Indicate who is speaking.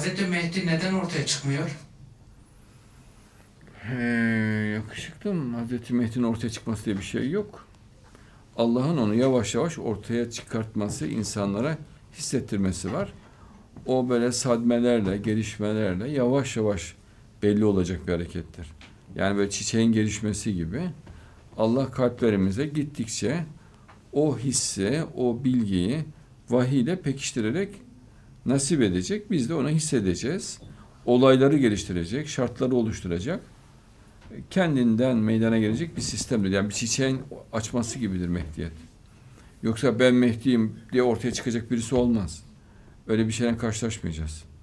Speaker 1: Hazreti Mehdi neden ortaya çıkmıyor?
Speaker 2: Yakışıklım, Hazreti Mehdi'nin ortaya çıkması diye bir şey yok. Allah'ın onu yavaş yavaş ortaya çıkartması, insanlara hissettirmesi var. O böyle sadmelerle, gelişmelerle yavaş yavaş belli olacak bir harekettir. Yani böyle çiçeğin gelişmesi gibi Allah kalplerimize gittikçe o hissi, o bilgiyi vahiy ile pekiştirerek nasip edecek. Biz de onu hissedeceğiz. Olayları geliştirecek, şartları oluşturacak. Kendinden meydana gelecek bir sistemdir. Yani bir çiçeğin açması gibidir Mehdiyet. Yoksa ben Mehdi'yim diye ortaya çıkacak birisi olmaz. Öyle bir şeyle karşılaşmayacağız.